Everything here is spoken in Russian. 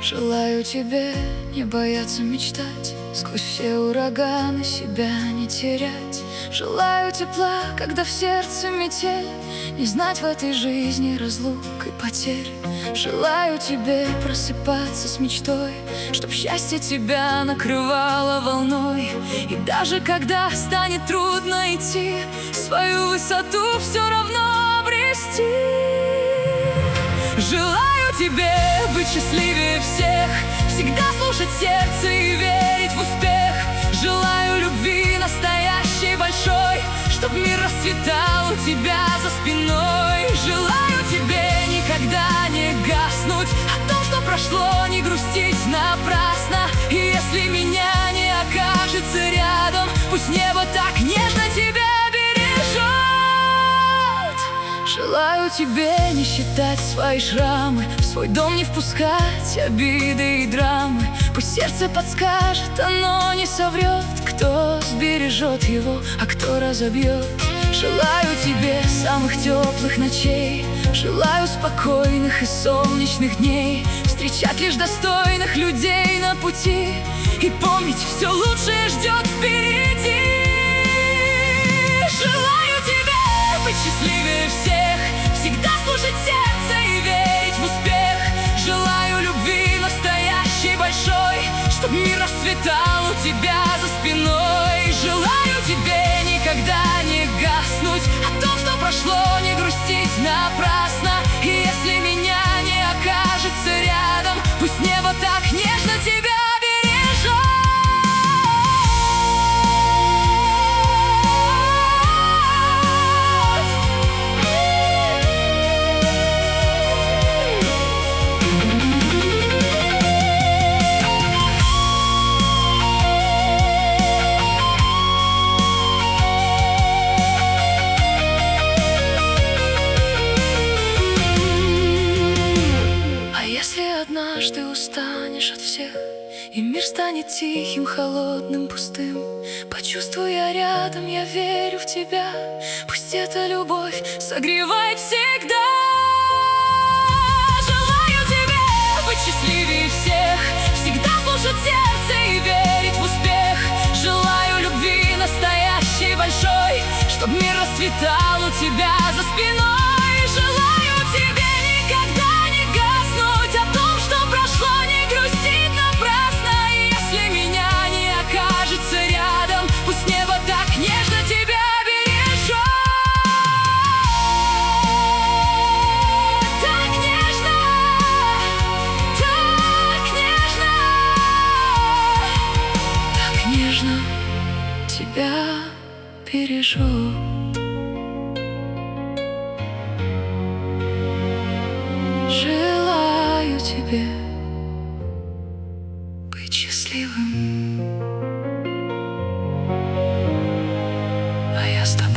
Желаю тебе не бояться мечтать, сквозь все ураганы себя не терять. Желаю тепла, когда в сердце метель, не знать в этой жизни разлук и потерь. Желаю тебе просыпаться с мечтой, чтоб счастье тебя накрывало волной. И даже когда станет трудно идти, свою высоту все равно обрести. Желаю тебе быть счастливее всех, всегда слушать сердце и верить в успех. Желаю любви настоящей, большой, чтоб мир расцветал у тебя за спиной. Желаю тебе никогда не гаснуть, о том, что прошло, не грустить напрасно. И если меня не окажется рядом, пусть небо так нежно тебя бережет. Желаю тебе не считать свои шрамы, в свой дом не впускать обиды и драмы. Пусть сердце подскажет, оно не соврет, кто сбережет его, а кто разобьет. Желаю тебе самых теплых ночей, желаю спокойных и солнечных дней, встречать лишь достойных людей на пути и помнить, все лучшее ждет впереди. Желаю тебе быть счастливее всех, всегда слушать сердце и верить в успех. Желаю любви настоящей, большой, чтоб мир расцветал у тебя за спиной. Желаю тебе никогда не гаснуть, о том, что прошло, не грустить напрасно. И если меня не окажется рядом, пусть небо так нежно тебя бережет. Однажды устанешь от всех, и мир станет тихим, холодным, пустым. Почувствуй я рядом, я верю в тебя, пусть эта любовь согревает всегда. Желаю тебе быть счастливее всех, всегда слушать сердце и верить в успех. Желаю любви настоящей, большой, чтоб мир расцветал у тебя за спиной. Желаю тебе никогда не гаснуть, о том, что прошло, не грустить напрасно. И если меня не окажется рядом, пусть небо так нежно тебя бережет. Так нежно, так нежно, так нежно тебя бережет. Желаю тебе быть счастливым, а я с тобой.